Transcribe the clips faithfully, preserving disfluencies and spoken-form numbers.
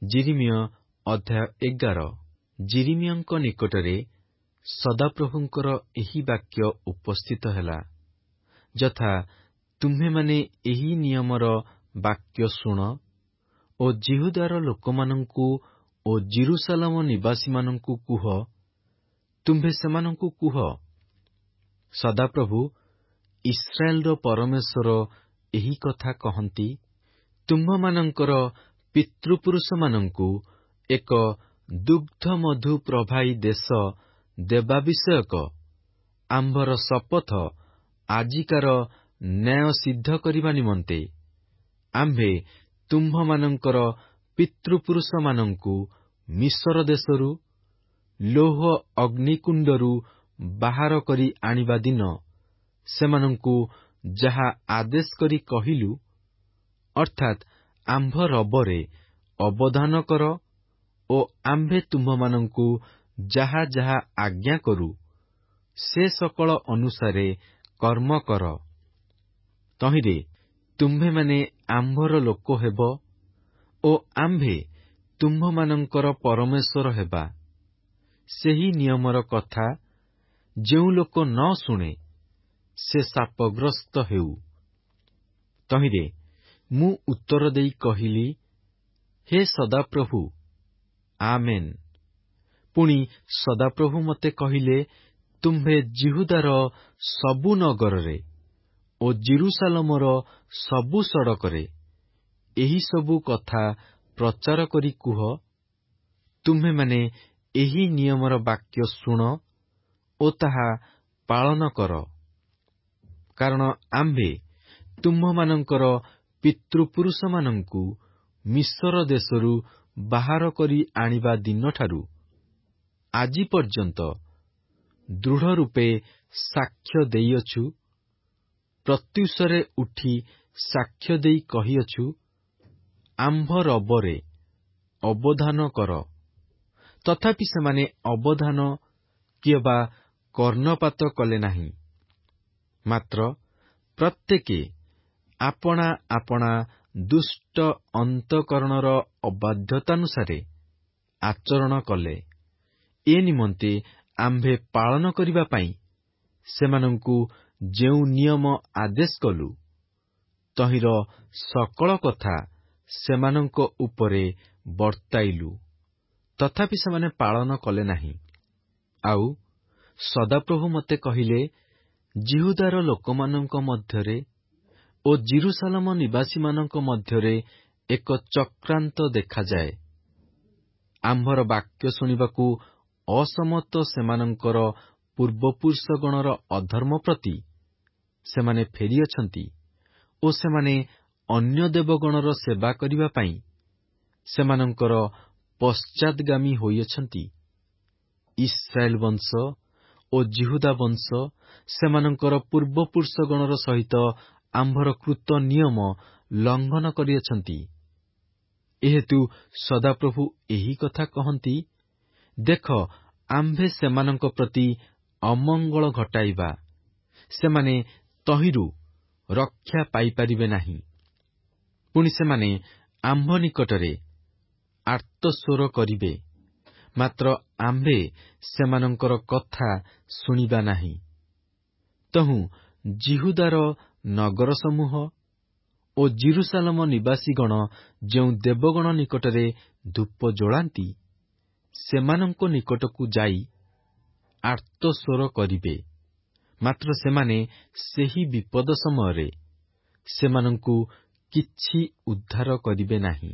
ଯିରିମିୟ ଅଧ୍ୟାୟ ଏଗାର। ଯିରିମିୟଙ୍କ ନିକଟରେ ସଦାପ୍ରଭୁଙ୍କର ଏହି ବାକ୍ୟ ଉପସ୍ଥିତ ହେଲା, ଯଥା, ତୁମ୍ଭେମାନେ ଏହି ନିୟମର ବାକ୍ୟ ଶୁଣ ଓ ଯିହୁଦାର ଲୋକମାନଙ୍କୁ ଓ ଜେରୁସାଲେମ ନିବାସୀମାନଙ୍କୁ କୁହ। ତୁମ୍ଭେ ସେମାନଙ୍କୁ କୁହ, ସଦାପ୍ରଭୁ ଇସ୍ରାଏଲର ପରମେଶ୍ୱର ଏହି କଥା କହନ୍ତି, ତୁମ୍ଭମାନଙ୍କର ପିତୃପୁରୁଷମାନଙ୍କୁ ଏକ ଦୁଗ୍ଧମଧୁ ପ୍ରବାହୀ ଦେଶ ଦେବା ବିଷୟକ ଆମ୍ଭର ଶପଥ ଆଜିକାର ନ୍ୟାୟ ସିଦ୍ଧ କରିବା ନିମନ୍ତେ ଆମ୍ଭେ ତୁମ୍ଭମାନଙ୍କର ପିତୃପୁରୁଷମାନଙ୍କୁ ମିଶ୍ର ଦେଶରୁ ଲୌହ ଅଗ୍ନିକୁଣ୍ଡରୁ ବାହାର କରି ଆଣିବା ଦିନ ସେମାନଙ୍କୁ ଯାହା ଆଦେଶ କରି କହିଲୁ, ଅର୍ଥାତ୍ ଆମ୍ଭ ରବରେ ଅବଧାନ କର ଓ ଆମ୍ଭେ ତୁମ୍ଭମାନଙ୍କୁ ଯାହା ଯାହା ଆଜ୍ଞା କରୁ, ସେ ସକଳ ଅନୁସାରେ କର୍ମ କର। ତହିଁରେ ତୁମ୍ଭେମାନେ ଆମ୍ଭର ଲୋକ ହେବ ଓ ଆମ୍ଭେ ତୁମ୍ଭମାନଙ୍କର ପରମେଶ୍ୱର ହେବା। ସେହି ନିୟମର କଥା ଯେଉଁ ଲୋକ ନ ଶୁଣେ, ସେ ଶାପଗ୍ରସ୍ତ ହେଉ। ତହିଁରେ ମୁଁ ଉତ୍ତର ଦେଇ କହିଲି, ହେ ସଦାପ୍ରଭୁ, ଆମେନ୍। ପୁଣି ସଦାପ୍ରଭୁ ମୋତେ କହିଲେ, ତୁମ୍ଭେ ଯିହୁଦାର ସବୁ ନଗରରେ ଓ ଜେରୁସାଲେମର ସବୁ ସଡ଼କରେ ଏହିସବୁ କଥା ପ୍ରଚାର କରି କୁହ, ତୁମ୍ଭେମାନେ ଏହି ନିୟମର ବାକ୍ୟ ଶୁଣ ଓ ତାହା ପାଳନ କର। କାରଣ ଆମ୍ଭେ ତୁମ୍ଭମାନଙ୍କର ପିତୃପୁରୁଷମାନଙ୍କୁ ମିଶ୍ର ଦେଶରୁ ବାହାର କରି ଆଣିବା ଦିନଠାରୁ ଆଜି ପର୍ଯ୍ୟନ୍ତ ଦୃଢ଼ ରୂପେ ସାକ୍ଷ୍ୟ ଦେଇଅଛୁ, ପ୍ରତ୍ୟୁଷରେ ଉଠି ସାକ୍ଷ୍ୟ ଦେଇ କହିଅଛୁ, ଆମ୍ଭ ରବରେ ଅବଧାନ କର। ତଥାପି ସେମାନେ ଅବଧାନ କିଏବା କର୍ଣ୍ଣପାତ କଲେ ନାହିଁ। ମାତ୍ର ପ୍ରତ୍ୟେକେ ଆପଣା ଆପଣା ଦୁଷ୍ଟ ଅନ୍ତଃକରଣର ଅବାଧ୍ୟତାନୁସାରେ ଆଚରଣ କଲେ। ଏ ନିମନ୍ତେ ଆମ୍ଭେ ପାଳନ କରିବା ପାଇଁ ସେମାନଙ୍କୁ ଯେଉଁ ନିୟମ ଆଦେଶ କଲୁ, ତହିଁର ସକଳ କଥା ସେମାନଙ୍କ ଉପରେ ବର୍ତ୍ତାଇଲୁ, ତଥାପି ସେମାନେ ପାଳନ କଲେ ନାହିଁ। ଆଉ ସଦାପ୍ରଭୁ ମୋତେ କହିଲେ, ଯିହୁଦାର ଲୋକମାନଙ୍କ ମଧ୍ୟରେ ଓ ଜେରୁସାଲେମ ନିବାସୀମାନଙ୍କ ମଧ୍ୟରେ ଏକ ଚକ୍ରାନ୍ତ ଦେଖାଯାଏ। ଆମ୍ଭର ବାକ୍ୟ ଶୁଣିବାକୁ ଅସମ୍ମତ ସେମାନଙ୍କର ପୂର୍ବପୁରୁଷଗଣର ଅଧର୍ମ ପ୍ରତି ସେମାନେ ଫେରିଅଛନ୍ତି ଓ ସେମାନେ ଅନ୍ୟ ଦେବଗଣର ସେବା କରିବା ପାଇଁ ସେମାନଙ୍କର ପଶ୍ଚାତ୍ଗାମୀ ହୋଇଅଛନ୍ତି। ଇସ୍ରାଏଲ ବଂଶ ଓ ଯିହୁଦା ବଂଶ ସେମାନଙ୍କର ପୂର୍ବପୁରୁଷଗଣର ସହିତ ଆମ୍ଭର କୃତ ନିୟମ ଲଙ୍ଘନ କରିଅଛନ୍ତି। ଏହେତୁ ସଦାପ୍ରଭୁ ଏହି କଥା କହନ୍ତି, ଦେଖ, ଆମ୍ଭେ ସେମାନଙ୍କ ପ୍ରତି ଅମଙ୍ଗଳ ଘଟାଇବା, ସେମାନେ ତହିଁରୁ ରକ୍ଷା ପାଇପାରିବେ ନାହିଁ। ପୁଣି ସେମାନେ ଆମ୍ଭ ନିକଟରେ ଆର୍ତ୍ତସ୍ୱର କରିବେ, ମାତ୍ର ଆମ୍ଭେ ସେମାନଙ୍କର କଥା ଶୁଣିବା ନାହିଁ। ତହୁଁ ଯିହୁଦାର ନଗରସମୂହ ଓ ଜେରୁସାଲେମ ନିବାସୀଗଣ ଯେଉଁ ଦେବଗଣ ନିକଟରେ ଧୂପ ଜଳାନ୍ତି, ସେମାନଙ୍କ ନିକଟକୁ ଯାଇ ଆର୍ତ୍ତସ୍ୱର କରିବେ, ମାତ୍ର ସେମାନେ ସେହି ବିପଦ ସମୟରେ ସେମାନଙ୍କୁ କିଛି ଉଦ୍ଧାର କରିବେ ନାହିଁ।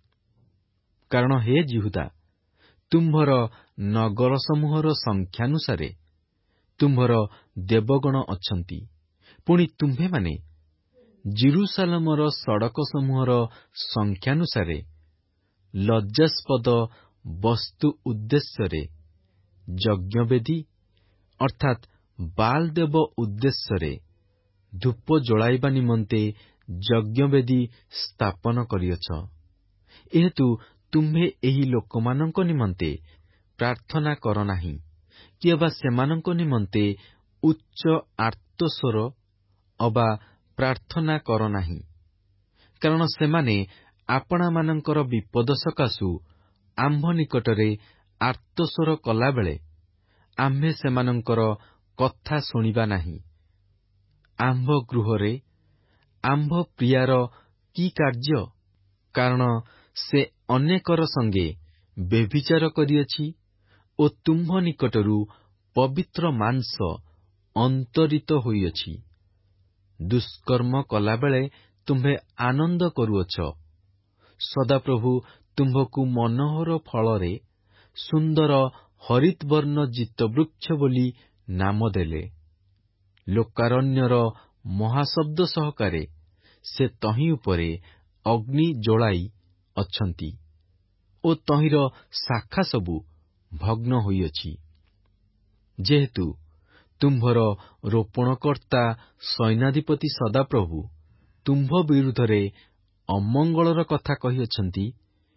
କାରଣ ହେ ଯିହୁଦା, ତୁମ୍ଭର ନଗରସମୂହର ସଂଖ୍ୟାନୁସାରେ ତୁମ୍ଭର ଦେବଗଣ ଅଛନ୍ତି। ପୁଣି ତୁମ୍ଭେମାନେ ଜେରୁସାଲେମର ସଡ଼କସମୂହର ସଂଖ୍ୟାନୁସାରେ ଲଜ୍ଜାସ୍ପଦ ବସ୍ତୁ ଉଦ୍ଦେଶ୍ୟରେ ଯଜ୍ଞବେଦୀ ଅର୍ଥାତ୍ ବାଲ୍ ଦେବ ଉଦ୍ଦେଶ୍ୟରେ ଧୂପ ଜଳାଇବା ନିମନ୍ତେ ଯଜ୍ଞବେଦୀ ସ୍ଥାପନ କରିଅଛ। ଏହେତୁ ତୁମ୍ଭେ ଏହି ଲୋକମାନଙ୍କ ନିମନ୍ତେ ପ୍ରାର୍ଥନା କର ନାହିଁ, କିଏବା ସେମାନଙ୍କ ନିମନ୍ତେ ଉଚ୍ଚ ଆର୍ତ୍ତସ୍ୱର ଅବା ପ୍ରାର୍ଥନା କର ନାହିଁ। କାରଣ ସେମାନେ ଆପଣାମାନଙ୍କର ବିପଦ ସକାଶୁ ଆମ୍ଭ ନିକଟରେ ଆର୍ତ୍ତସ୍ୱର କଲାବେଳେ ଆମ୍ଭେ ସେମାନଙ୍କର କଥା ଶୁଣିବା ନାହିଁ। ଆମ୍ଭ ଗୃହରେ ଆମ୍ଭ ପ୍ରିୟାର କି କାର୍ଯ୍ୟ? କାରଣ ସେ ଅନେକର ସଙ୍ଗେ ବ୍ୟଭିଚାର କରିଅଛି ଓ ତୁମ୍ଭ ନିକଟରୁ ପବିତ୍ର ମାଂସ ଅନ୍ତରିତ ହୋଇଅଛି। ଦୁଷ୍କର୍ମ କଲାବେଳେ ତୁମ୍ଭେ ଆନନ୍ଦ କରୁଅଛ। ସଦାପ୍ରଭୁ ତୁମ୍ଭକୁ ମନୋହର ଫଳରେ ସୁନ୍ଦର ହରିତବର୍ଣ୍ଣ ଜିତବୃକ୍ଷ ବୋଲି ନାମ ଦେଲେ। ଲୋକାରଣ୍ୟର ମହାଶବ୍ଦ ସହକାରେ ସେ ତହିଁ ଉପରେ ଅଗ୍ନି ଜଳାଇ ଅଛନ୍ତି ଓ ତହିଁର ଶାଖା ସବୁ ଭଗ୍ନ ହୋଇଅଛି। ଯେହେତୁ ତୁମ୍ଭର ରୋପଣକର୍ତ୍ତା ସୈନ୍ୟାଧିପତି ସଦାପ୍ରଭୁ ତୁମ୍ଭ ବିରୁଦ୍ଧରେ ଅମଙ୍ଗଳର କଥା କହିଅଛନ୍ତି,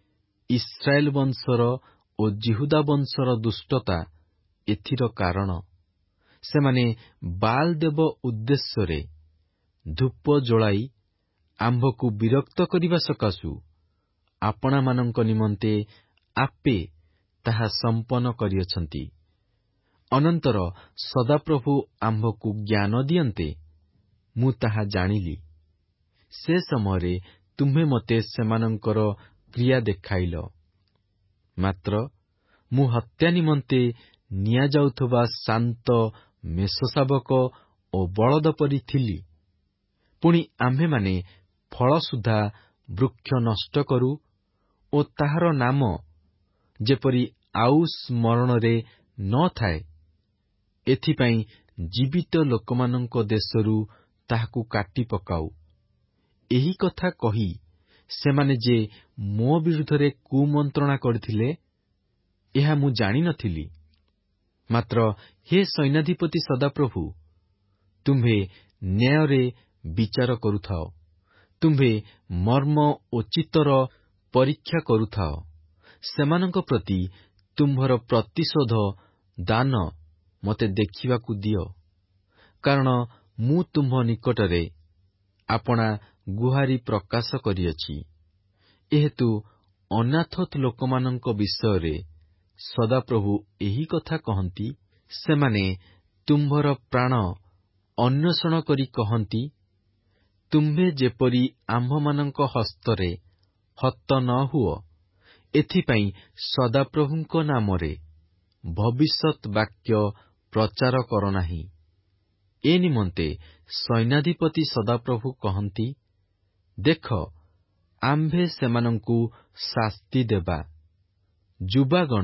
ଇସ୍ରାଏଲ ବଂଶର ଓ ଜିହୁଦା ବଂଶର ଦୁଷ୍ଟତା ଏଥିର କାରଣ। ସେମାନେ ବାଲ୍ ଦେବ ଉଦ୍ଦେଶ୍ୟରେ ଧୂପ ଜଳାଇ ଆମ୍ଭକୁ ବିରକ୍ତ କରିବା ସକାଶୁ ଆପଣାମାନଙ୍କ ନିମନ୍ତେ ଆପେ ତାହା ସମ୍ପନ୍ନ କରିଅଛନ୍ତି। ଅନନ୍ତର ସଦାପ୍ରଭୁ ଆମ୍ଭକୁ ଜ୍ଞାନ ଦିଅନ୍ତେ, ମୁଁ ତାହା ଜାଣିଲି। ସେ ସମୟରେ ତୁମ୍ଭେ ମୋତେ ସେମାନଙ୍କର କ୍ରିୟା ଦେଖାଇଲ। ମାତ୍ର ମୁଁ ହତ୍ୟା ନିମନ୍ତେ ନିଆଯାଉଥିବା ଶାନ୍ତ ମେଷଶାବକ ଓ ବଳଦ ପରି ଥିଲି। ପୁଣି ଆମ୍ଭେମାନେ ଫଳ ସୁଦ୍ଧା ବୃକ୍ଷ ନଷ୍ଟ କରୁ ଓ ତାହାର ନାମ ଯେପରି ଆଉ ସ୍ମରଣରେ ନ ଥାଏ, ଏଥିପାଇଁ ଜୀବିତ ଲୋକମାନଙ୍କ ଦେଶରୁ ତାହାକୁ କାଟି ପକାଉ। ଏହି କଥା କହି ସେମାନେ ଯେ ମୋ ବିରୁଦ୍ଧରେ କୁମନ୍ତ୍ରଣା କରିଥିଲେ, ଏହା ମୁଁ ଜାଣିନଥିଲି। ମାତ୍ର ହେ ସୈନ୍ୟାଧିପତି ସଦାପ୍ରଭୁ, ତୁମ୍ଭେ ନ୍ୟାୟରେ ବିଚାର କରୁଥାଅ। ତୁମ୍ଭେ ମର୍ମ ଓ ଚିତ୍ତର ପରୀକ୍ଷା କରୁଥାଅ। ସେମାନଙ୍କ ପ୍ରତି ତୁମ୍ଭର ପ୍ରତିଶୋଧ ଦାନ ମୋତେ ଦେଖିବାକୁ ଦିଅ। କାରଣ ମୁଁ ତୁମ୍ଭ ନିକଟରେ ଆପଣା ଗୁହାରି ପ୍ରକାଶ କରିଅଛି। ଏହେତୁ ଅନାଥୋତ ଲୋକମାନଙ୍କ ବିଷୟରେ ସଦାପ୍ରଭୁ ଏହି କଥା କହନ୍ତି, ସେମାନେ ତୁମ୍ଭର ପ୍ରାଣ ଅନ୍ୱେଷଣ କରି କହନ୍ତି, ତୁମ୍ଭେ ଯେପରି ଆମ୍ଭମାନଙ୍କ ହସ୍ତରେ ହତ ନ ହୁଅ, ଏଥିପାଇଁ ସଦାପ୍ରଭୁଙ୍କ ନାମରେ ଭବିଷ୍ୟତ୍ ବାକ୍ୟ ପ୍ରଚାର କର ନାହିଁ। ଏ ନିମନ୍ତେ ସୈନ୍ୟାଧିପତି ସଦାପ୍ରଭୁ କହନ୍ତି, ଦେଖ, ଆମ୍ଭେ ସେମାନଙ୍କୁ ଶାସ୍ତି ଦେବା। ଯୁବାଗଣ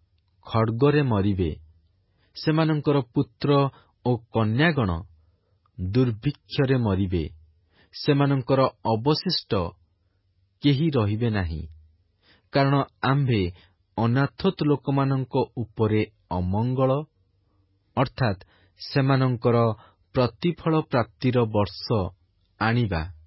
ଖଡ୍ଗରେ ମରିବେ, ସେମାନଙ୍କର ପୁତ୍ର ଓ କନ୍ୟାଗଣ ଦୁର୍ଭିକ୍ଷରେ ମରିବେ। ସେମାନଙ୍କର ଅବଶିଷ୍ଟ କେହି ରହିବେ ନାହିଁ। କାରଣ ଆମ୍ଭେ ଅନାଥୋତ ଲୋକମାନଙ୍କ ଉପରେ ଅମଙ୍ଗଳ ଅର୍ଥାତ୍ ସେମାନଙ୍କର ପ୍ରତିଫଳ ପ୍ରାପ୍ତିର ବର୍ଷ ଆଣିବା।